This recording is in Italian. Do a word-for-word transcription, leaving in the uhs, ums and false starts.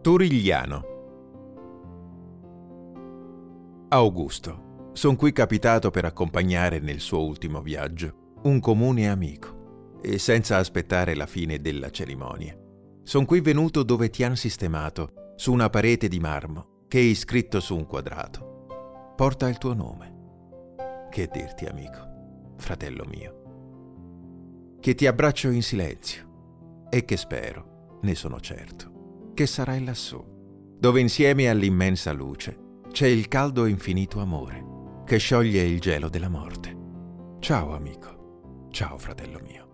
Turigliano. Augusto. Son qui capitato per accompagnare nel suo ultimo viaggio un comune amico e senza aspettare la fine della cerimonia. Son qui venuto dove ti han sistemato su una parete di marmo che hai scritto su un quadrato. Porta il tuo nome. Che dirti, amico, fratello mio? Che ti abbraccio in silenzio e che spero, ne sono certo, che sarai lassù, dove insieme all'immensa luce c'è il caldo e infinito amore che scioglie il gelo della morte. Ciao amico, ciao fratello mio.